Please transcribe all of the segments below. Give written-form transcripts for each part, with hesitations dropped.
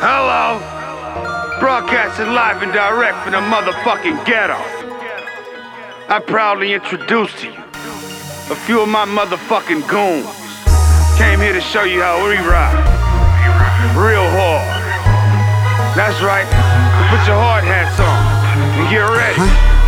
Hello, broadcasting live and direct from the motherfucking ghetto. I proudly introduce to you a few of my motherfucking goons. Came here to show you how we ride, real hard. That's right, put your hard hats on and get ready.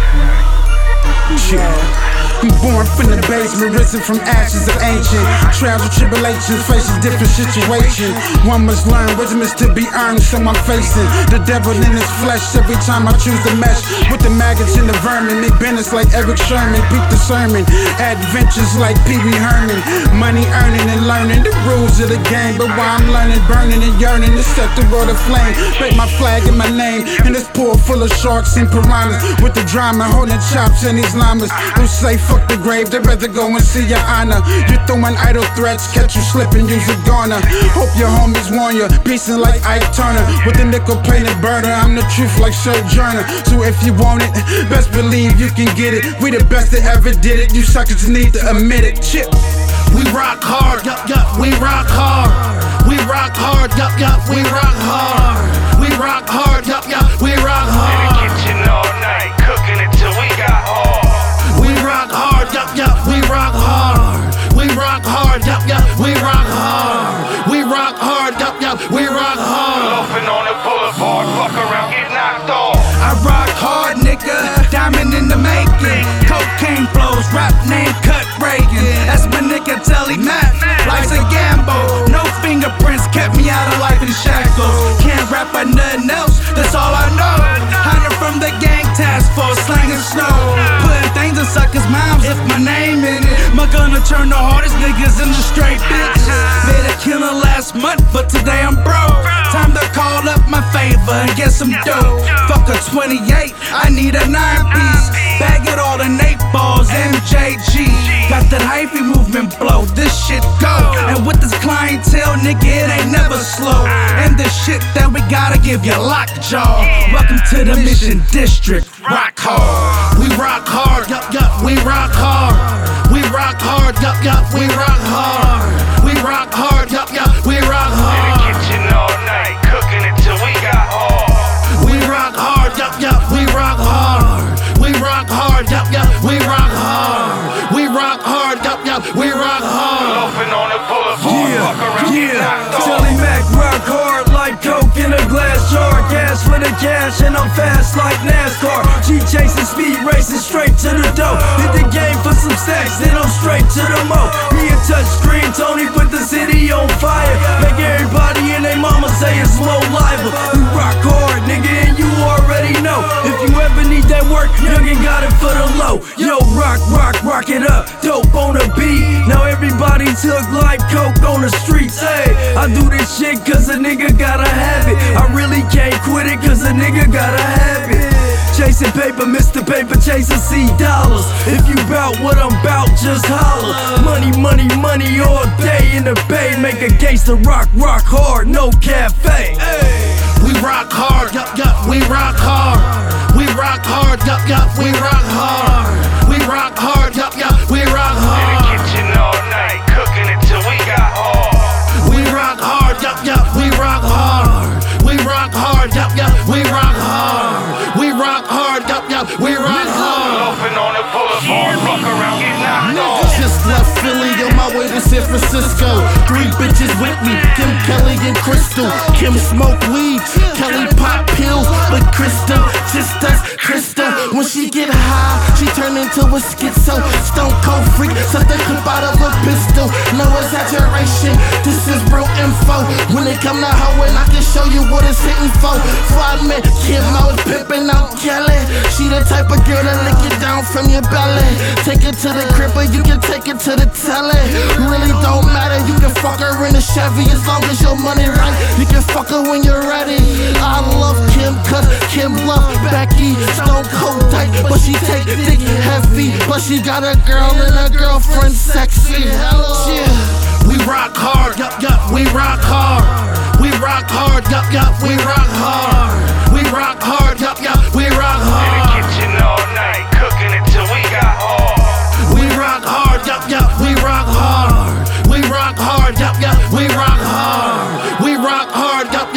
I'm born from the basement, risen from ashes of ancient trials and tribulations, facing different situations. One must learn, wisdom is to be earned, so I'm facing the devil in his flesh every time I choose to mesh with the maggots and the vermin. Make business like Eric Sherman, peep the sermon, adventures like Pee Wee Herman. Money earning and learning the rules of the game, but while I'm learning, burning and yearning to set the world aflame. Break my flag and my name in this pool full of sharks and piranhas, with the drama holding chops and these llamas who say fuck the grave, they'd rather go and see your honor. You throwing idle threats, catch you slipping, use a goner. Hope your homies warn you, piecing like Ike Turner, with the nickel painted burner. I'm the truth like Sojourner, so if you want it, best believe you can get it. We the best that ever did it, you suckers need to admit it. Chip. We rock hard, yup, yup, we rock hard. We rock hard, yup, yup, we rock hard. We rock hard, yup, yup, we rock hard. In the kitchen all night, cooking it till we got hard. We rock hard, yup, yup, we rock hard. We rock hard, yup, yup, we rock hard. We rock hard, yup, yup, we rock hard. Loafing on the boulevard, fuck around, get knocked off. I rock hard, nigga, diamond in the making. Cocaine flows, rap name Cut Reagan. That's my nigga Telly Matt. Life's a gamble, no fingerprints kept me out of life in shackles. Can't rap by nothing else, that's all I know. Hunter from the gang task force, slanging snow. Putting things in suckers' mouths if my name in it. My gonna turn the hardest niggas into straight bitches. Made a killer last month, but today I'm broke. Time to call up my favor and get some dough. Fuck a 28, I need a 9-piece. Bag it all in 8 balls, MJG. Got that hyphy movement blow, this shit go. And with this clientele, nigga, it ain't never slow. And the shit that we gotta give you lockjaw. Welcome to the Mission District, rock hard. We rock hard, yup, yup, we rock hard. We rock hard, yup, yup, we rock hard. We rock hard, yup, yup, we rock hard. In the kitchen all night, cooking it till we got hard. We rock hard, yup, yup, we rock hard. We rock hard, yup, yup, we rock hard. We rock hard, yup, yup, we rock hard. Loafing on the boulevard, fuck around, get knocked off. Telly Mac rock hard like coke in a glass jar. Gas for the cash and I'm fast like NASCAR. G chasing, speed racing, straight to the dough. Hit the game for some stacks, then I'm straight to the mo. Me a touch screen, Tony put the city on fire. Make everybody and they mama say it's low liable. We rock hard, nigga, and you already know. If you ever need that work, youngin' got it for the low. Yo, rock it up, dope on the beat. Now everybody took like coke on the streets. Hey, I do this shit cause a nigga gotta have it. I really can't quit it cause a nigga gotta have it. Chasing paper, Mr. Paper, chasing C dollars. If you bout what I'm bout, just holler. Money, money, money all day in the bay. Make a gangster rock hard, no cafe. We rock hard, yup, yup, we rock hard. We rock hard, yup, yup, we rock hard. We rock hard, yup, yup, we rock In the hard. kitchen all night, cooking it till we got hard. We rock hard, yup, yup, we rock hard. We rock hard, yup, yup, we rock hard. We rock hard, yup, yup, we rock hard. Loafing on the boulevard, fuck around, get knocked off. Just left Philly on my way to San Francisco. 3 bitches with me, Kim, Kelly, and Crystal. Kim smoke weed, Kelly pop pills, but Crystal just does Crystal. When she get high, she turn into a schizo. Stone cold freak, suck the clip out of a pistol. No exaggeration, this is real info. When it come to hoeing, I can show you what it's hitting for. Before I met Kim, I was pimping out Kelly. She the type of girl that lick it down from your belly. Take it to the crib, but you can take it to the telly. Really don't matter, you can fuck her in a Chevy as long as your money right. You can fuck her when you're ready. I love Kim, cause Kim love Becky. Stone cold tight, but she take dick heavy. But she got a girl and a girlfriend sexy. Yeah. We rock hard, yup, yup, we rock hard. We rock hard, yup, yup, we rock hard. We rock hard, yup, yup, we rock In the hard. kitchen all night, cooking it till we got hard. We rock hard, yup, yup, we rock hard. We rock hard, yup, yup, we rock hard. We rock hard, yup, yup.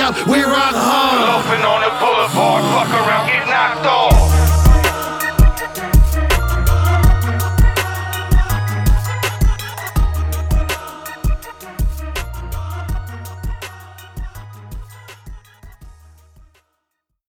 we rock